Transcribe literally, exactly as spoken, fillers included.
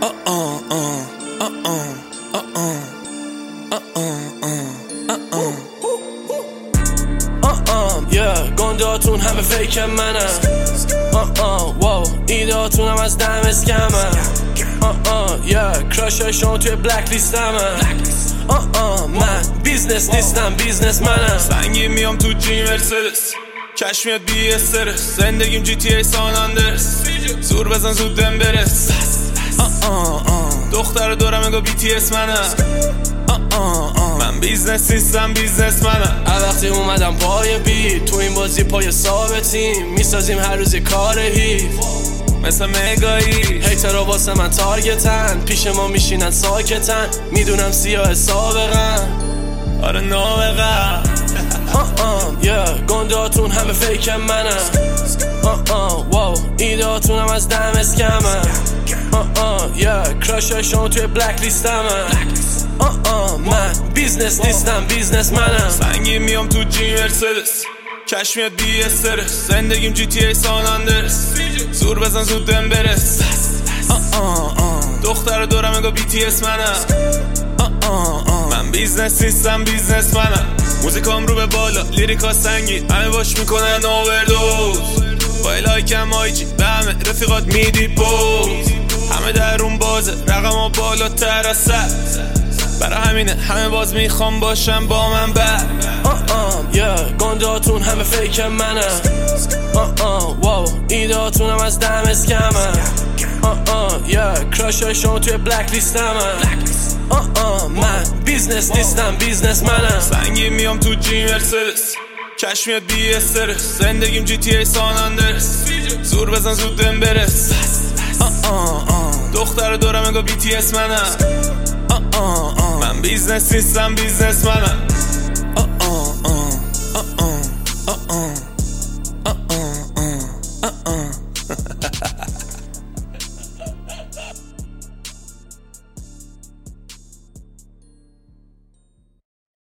گندهاتون همه فیک منم واو ایدهاتون هم از دم اسکمم کراش های شما توی بلک لیست همم من بیزنس نیستم بیزنس منم. سنگی میام تو جی مرسدس کش میاد بی استرس زندگیم جی تی ای سان اندرس زور بزن زود دم برس دختر دورم میگو بی تی اس منم من بیزنس نیستم بیزنس منم. وقتی اومدم پای بی تو این بازی پای ثابتیم میسازیم هر روز کار هی مثل مگایی هیترها واسه من تارگتن پیش ما میشینن ساکتن میدونم سیاه سابقن آره نابقه گندهاتون همه فیک منم واو ایدهاتون هم از دم اسکمم کراش های شما توی بلک لیست همم من بیزنس نیستم بیزنس منم. سنگی میام تو جی مرسدس کش میاد بی استرس زندگیم جی تی ای سان اندرس زور بزن زود دم برس دختر دورم میگو بی تی اس منم من بیزنس نیستم بیزنس منم. موزیکام رو به بالا لیریکا سنگی همه باش میکنن اووردوز با لایکم آیجی به همه رفیقات میدی بوز همه درون بازه رقم ها بالاتر از سر برای همینه همه باز میخوام باشم با من بر گندهاتون همه فیک منم واو ایدهاتون هم از دم اسکمم کراش های شما توی بلک لیست همم من بیزنس نیستم بیزنس منم. سنگی میام تو جی مرسدس کش میاد بی استرس زندگیم جی تی ای سان اندرس زور بزن زود دم برس دختر دورم میگو بی تی اس منم من بیزنس نیستم بیزنس منم.